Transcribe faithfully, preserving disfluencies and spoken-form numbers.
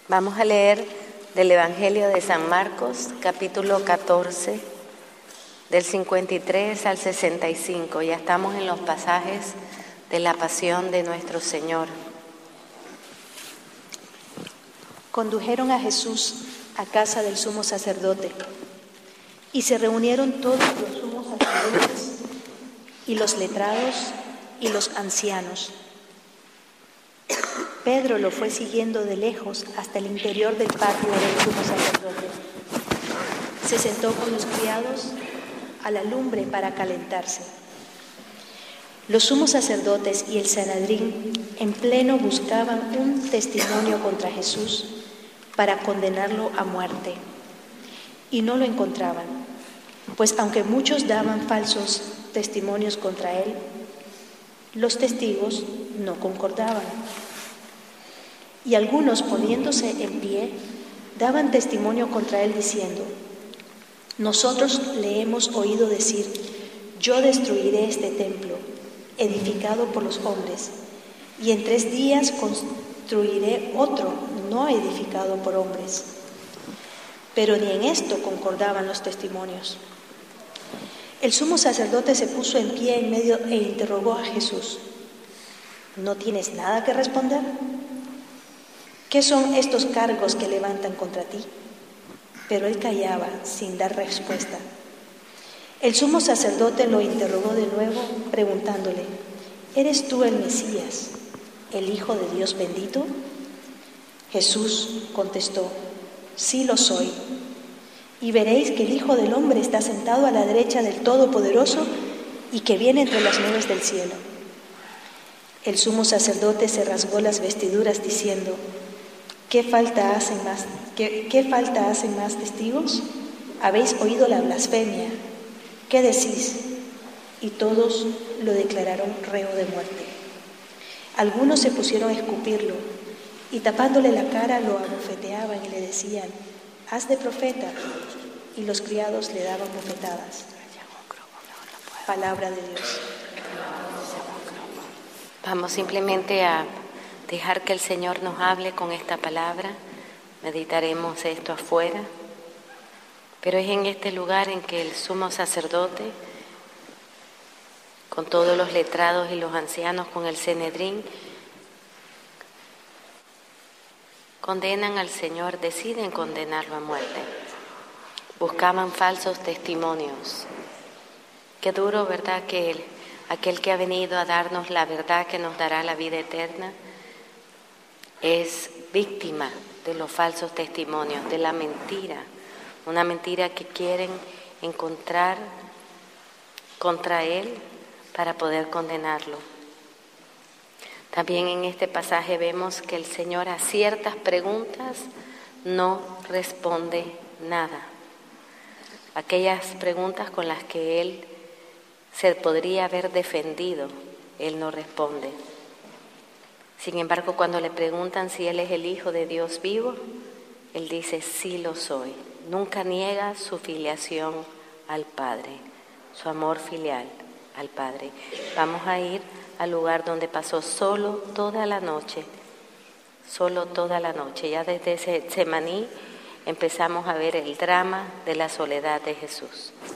Vamos a leer del Evangelio de San Marcos, capítulo catorce, del cincuenta y tres al sesenta y cinco. Ya estamos en los pasajes de la pasión de nuestro Señor. Condujeron a Jesús a casa del sumo sacerdote, y se reunieron todos los sumos sacerdotes y los letrados y los ancianos. Pedro lo fue siguiendo de lejos hasta el interior del patio del sumo sacerdote. Se sentó con los criados a la lumbre para calentarse. Los sumos sacerdotes y el Sanedrín en pleno buscaban un testimonio contra Jesús para condenarlo a muerte, y no lo encontraban, pues aunque muchos daban falsos testimonios contra él, los testigos no concordaban. Y algunos, poniéndose en pie, daban testimonio contra él diciendo: nosotros le hemos oído decir, yo destruiré este templo, edificado por los hombres, y en tres días construiré otro, no edificado por hombres. Pero ni en esto concordaban los testimonios. El sumo sacerdote se puso en pie en medio e interrogó a Jesús: ¿no tienes nada que responder? ¿Qué son estos cargos que levantan contra ti? Pero él callaba sin dar respuesta. El sumo sacerdote lo interrogó de nuevo, preguntándole: ¿eres tú el Mesías, el Hijo de Dios bendito? Jesús contestó: sí lo soy. Y veréis que el Hijo del Hombre está sentado a la derecha del Todopoderoso y que viene entre las nubes del cielo. El sumo sacerdote se rasgó las vestiduras diciendo: ¿Qué falta hacen más, qué, qué falta hacen más testigos? Habéis oído la blasfemia. ¿Qué decís? Y todos lo declararon reo de muerte. Algunos se pusieron a escupirlo y tapándole la cara lo abofeteaban y le decían: haz de profeta. Y los criados le daban bofetadas. Palabra de Dios. Vamos simplemente a dejar que el Señor nos hable con esta palabra. Meditaremos esto afuera. Pero es en este lugar en que el sumo sacerdote, con todos los letrados y los ancianos, con el Sanedrín, condenan al Señor, deciden condenarlo a muerte. Buscaban falsos testimonios. Qué duro, ¿verdad?, que el, aquel que ha venido a darnos la verdad que nos dará la vida eterna es víctima de los falsos testimonios, de la mentira. Una mentira que quieren encontrar contra él para poder condenarlo. También en este pasaje vemos que el Señor a ciertas preguntas no responde nada. Aquellas preguntas con las que Él se podría haber defendido, Él no responde. Sin embargo, cuando le preguntan si Él es el Hijo de Dios vivo, Él dice: sí lo soy. Nunca niega su filiación al Padre, su amor filial al Padre. Vamos a ir al lugar donde pasó solo toda la noche, solo toda la noche. Ya desde Getsemaní empezamos a ver el drama de la soledad de Jesús.